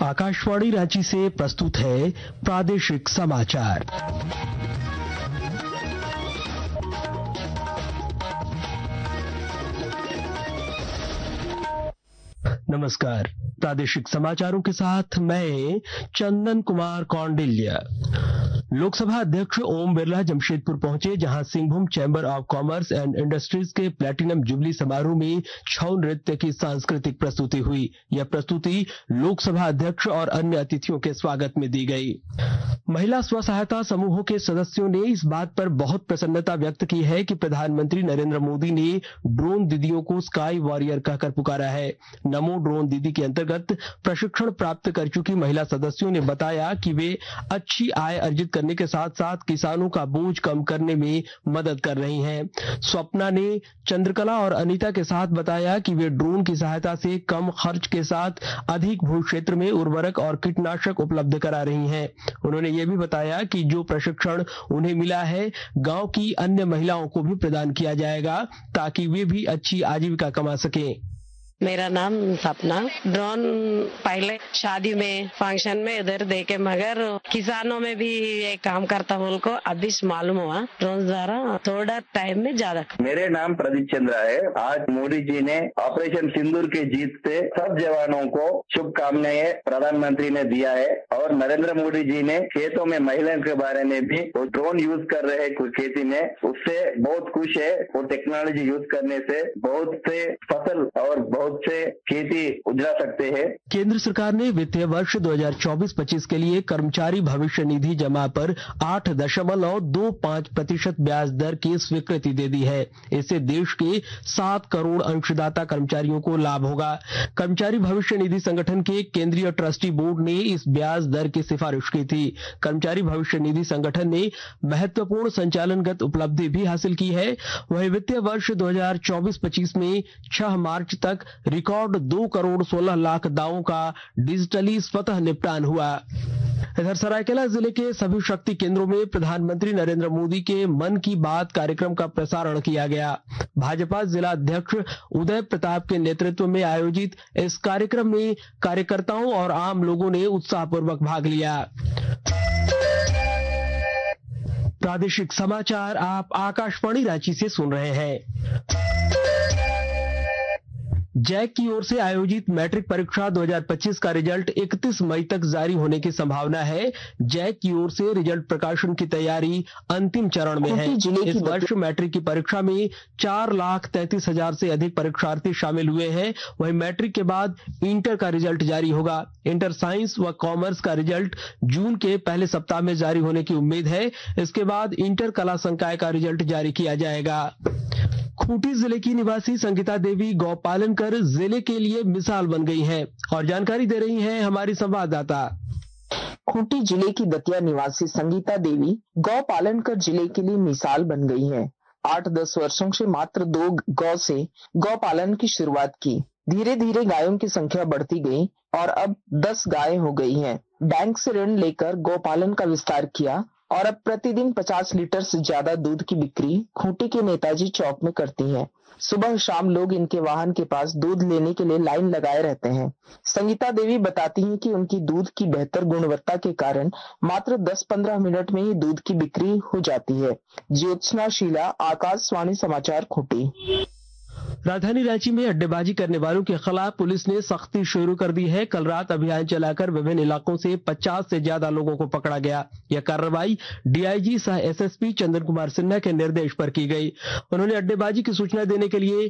आकाशवाणी रांची से प्रस्तुत है प्रादेशिक समाचार। नमस्कार, प्रादेशिक समाचारों के साथ मैं चंदन कुमार कौंडिल्य। लोकसभा अध्यक्ष ओम बिरला जमशेदपुर पहुंचे, जहां Singhbhum Chamber of Commerce and Industries के प्लेटिनम जुबली समारोह में छऊ नृत्य की सांस्कृतिक प्रस्तुति हुई। यह प्रस्तुति लोकसभा अध्यक्ष और अन्य अतिथियों के स्वागत में दी गई। महिला स्व सहायता समूहों के सदस्यों ने इस बात पर बहुत प्रसन्नता व्यक्त की है कि प्रधानमंत्री नरेंद्र मोदी ने ड्रोन दीदियों को स्काई वॉरियर कहकर पुकारा है। नमो ड्रोन दीदी के अंतर्गत प्रशिक्षण प्राप्त कर चुकी महिला सदस्यों ने बताया कि वे अच्छी आय अर्जित करने के साथ साथ किसानों का बोझ कम करने में मदद कर रही हैं। स्वप्ना ने चंद्रकला और अनीता के साथ बताया कि वे ड्रोन की सहायता से कम खर्च के साथ अधिक भू क्षेत्र में उर्वरक और कीटनाशक उपलब्ध करा रही हैं। उन्होंने ये भी बताया कि जो प्रशिक्षण उन्हें मिला है, गांव की अन्य महिलाओं को भी प्रदान किया जाएगा ताकि वे भी अच्छी आजीविका कमा सकें। मेरा नाम सपना। ड्रोन पहले शादी में फंक्शन में इधर देखे, मगर किसानों में भी ये काम करता हूँ उनको अभी मालूम हुआ ड्रोन द्वारा थोड़ा टाइम में ज्यादा। मेरे नाम प्रदीप चंद्रा है। आज मोदी जी ने ऑपरेशन सिंदूर की जीत से सब जवानों को शुभकामनाएं प्रधानमंत्री ने दिया है, और नरेंद्र मोदी जी ने खेतों में महिलाओं के बारे में भी वो ड्रोन यूज कर रहे हैं खेती में, उससे बहुत खुश है। वो टेक्नोलॉजी यूज करने से बहुत से फसल और बहुत से खेती उजरा सकते हैं। केंद्र सरकार ने वित्तीय वर्ष 2024-25 के लिए कर्मचारी भविष्य निधि जमा पर 8.25% ब्याज दर की स्वीकृति दे दी है। इससे देश के 7 करोड़ अंशदाता कर्मचारियों को लाभ होगा। कर्मचारी भविष्य निधि संगठन के केंद्रीय ट्रस्टी बोर्ड ने इस ब्याज दर की सिफारिश की थी। कर्मचारी भविष्य निधि संगठन ने महत्वपूर्ण संचालनगत उपलब्धि भी हासिल की है। वहीं वित्तीय वर्ष 2024-25 में 6 मार्च तक रिकॉर्ड 2 करोड़ 16 लाख दावों का डिजिटली स्वतः निपटान हुआ। इधर सरायकेला जिले के सभी शक्ति केंद्रों में प्रधानमंत्री नरेंद्र मोदी के मन की बात कार्यक्रम का प्रसारण किया गया। भाजपा जिला अध्यक्ष उदय प्रताप के नेतृत्व में आयोजित इस कार्यक्रम में कार्यकर्ताओं और आम लोगों ने उत्साहपूर्वक भाग लिया। प्रादेशिक समाचार आप आकाशवाणी रांची से सुन रहे हैं। जैक की ओर से आयोजित मैट्रिक परीक्षा 2025 का रिजल्ट 31 मई तक जारी होने की संभावना है। जैक की ओर से रिजल्ट प्रकाशन की तैयारी अंतिम चरण में है। इस वर्ष मैट्रिक की परीक्षा में 4,33,000 से अधिक परीक्षार्थी शामिल हुए हैं। वहीं मैट्रिक के बाद इंटर का रिजल्ट जारी होगा। इंटर साइंस व कॉमर्स का रिजल्ट जून के पहले सप्ताह में जारी होने की उम्मीद है। इसके बाद इंटर कला संकाय का रिजल्ट जारी किया जाएगा। खूंटी जिले की निवासी संगीता देवी गौपालन कर जिले के लिए मिसाल बन गई हैं और जानकारी दे रही हैं हमारी संवाददाता। खूंटी जिले की दतिया निवासी संगीता देवी गौपालन कर जिले के लिए मिसाल बन गई हैं। 8-10 वर्षों से मात्र 2 गौ से गौपालन की शुरुआत की। धीरे धीरे गायों की संख्या बढ़ती गई और अब 10 गायें हो गई हैं। बैंक से ऋण लेकर गौपालन का विस्तार किया और अब प्रतिदिन 50 लीटर से ज्यादा दूध की बिक्री खूंटी के नेताजी चौक में करती हैं। सुबह शाम लोग इनके वाहन के पास दूध लेने के लिए लाइन लगाए रहते हैं। संगीता देवी बताती हैं कि उनकी दूध की बेहतर गुणवत्ता के कारण मात्र 10-15 मिनट में ही दूध की बिक्री हो जाती है। ज्योत्सना शीला, आकाशवाणी समाचार, खूंटी। राजधानी रांची में अड्डेबाजी करने वालों के खिलाफ पुलिस ने सख्ती शुरू कर दी है। कल रात अभियान चलाकर विभिन्न इलाकों से 50 से ज्यादा लोगों को पकड़ा गया। यह कार्रवाई डीआईजी सह एसएसपी चंदन कुमार सिन्हा के निर्देश पर की गई। उन्होंने अड्डेबाजी की सूचना देने के लिए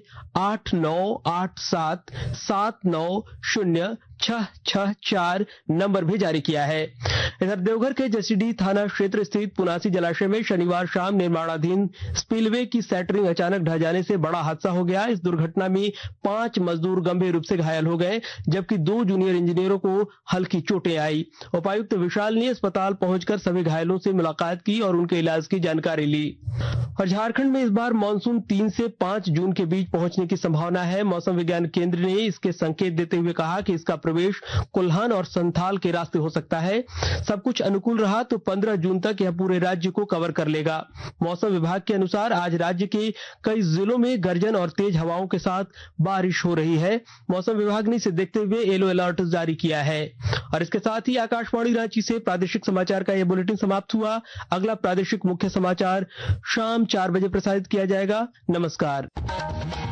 8987790664 नंबर भी जारी किया है। इधर देवघर के जसीडीह थाना क्षेत्र स्थित पुनासी जलाशय में शनिवार शाम निर्माणाधीन स्पिलवे की सेटरिंग अचानक ढह जाने से बड़ा हादसा हो गया। इस दुर्घटना में 5 मजदूर गंभीर रूप से घायल हो गए, जबकि 2 जूनियर इंजीनियरों को हल्की चोटें आई। उपायुक्त विशाल ने अस्पताल पहुंचकर सभी घायलों से मुलाकात की और उनके इलाज की जानकारी ली। और झारखंड में इस बार मानसून 3 से 5 जून के बीच पहुंचने की संभावना है। मौसम विज्ञान केंद्र ने इसके संकेत देते हुए कहा कि इसका प्रवेश कोल्हान और संथाल के रास्ते हो सकता है। सब कुछ अनुकूल रहा तो 15 जून तक यह पूरे राज्य को कवर कर लेगा। मौसम विभाग के अनुसार आज राज्य के कई जिलों में गर्जन और तेज हवाओं के साथ बारिश हो रही है। मौसम विभाग ने इसे देखते हुए येलो अलर्ट जारी किया है। और इसके साथ ही आकाशवाणी रांची से प्रादेशिक समाचार का यह बुलेटिन समाप्त हुआ। अगला प्रादेशिक मुख्य समाचार शाम 4 बजे प्रसारित किया जाएगा। नमस्कार।